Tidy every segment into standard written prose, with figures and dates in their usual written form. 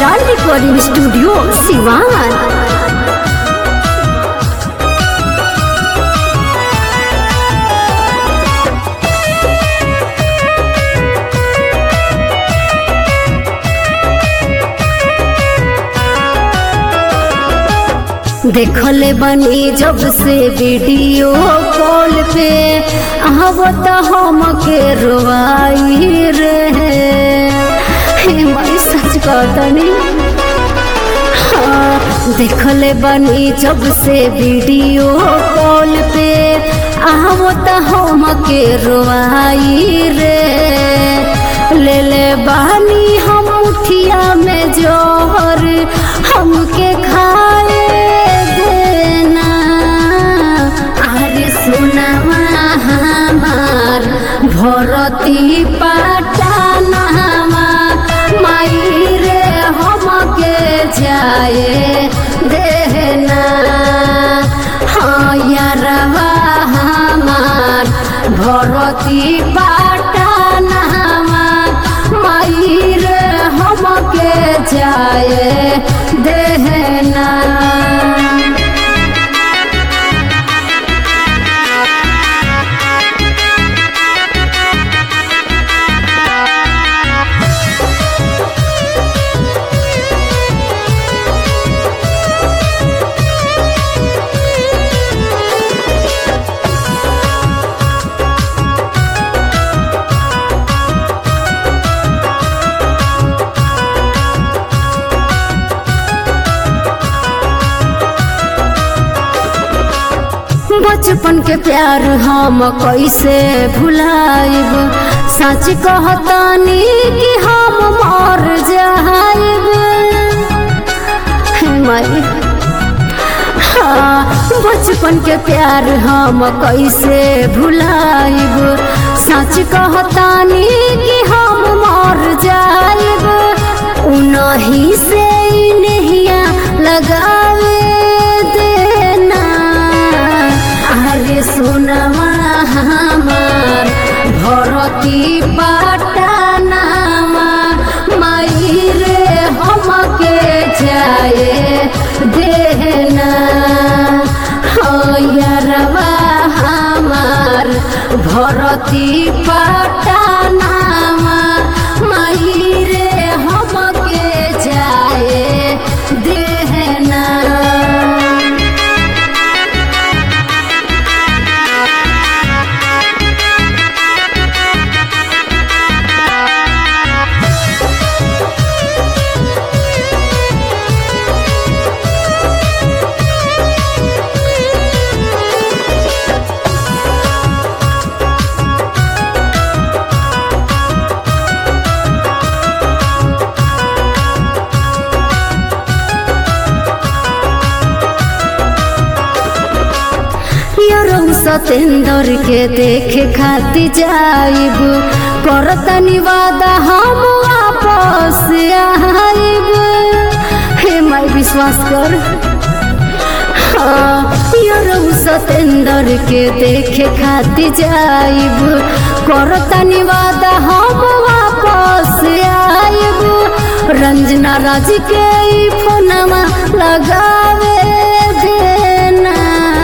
Brand recording studio Siwan. देखले बनी जब से वीडियो कॉल पे आवत हम के रोवाई रे मैं सच कहतनी। हाँ, देखले बनी जब से वीडियो कॉल पे आवत हम के रोवाई रे। ले ले बानी हम मुठिया में जोहर हमके खाए भरती पटनामा माई रे हमके जाए देना। हाँ यारवा हमार भरती पटनामा माई रे हमके जाए देना। बचपन के प्यार हम कैसे भुलाइब। सच कहतानी कि हम मर जाइब। हाँ, बचपन के प्यार हम कैसे भुलाइब। सच कहतानी कि हम मर जाइब। उन्हीं से नहिया लगावे सुनवा हमार भरती पटनामा माई रे हमके जाए देना। हाँ यारवा हमार भरती पटनामा माई रे हमके जाए देना। सतेंद्र के देखे खाती जाइब। करतनी वादा हम वापस आइब। हे माई विश्वास कर। हाँ, सतेंद्र के देखे खाती जाइब। करतनी वादा हम वापस आइब। रंजना राज के फोनमा लगावे देना।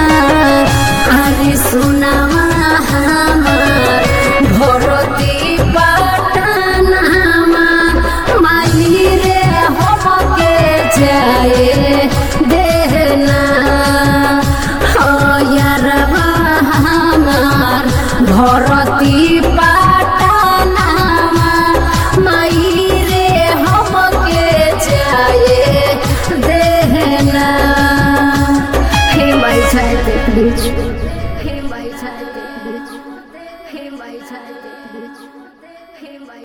सुनावा हमार भरती पटनामा माई रे हमके जाए देना। हाँ यारवा हमार भरती पटनामा माई रे हमके जाए देना। हे माई जाए देख लीजिए।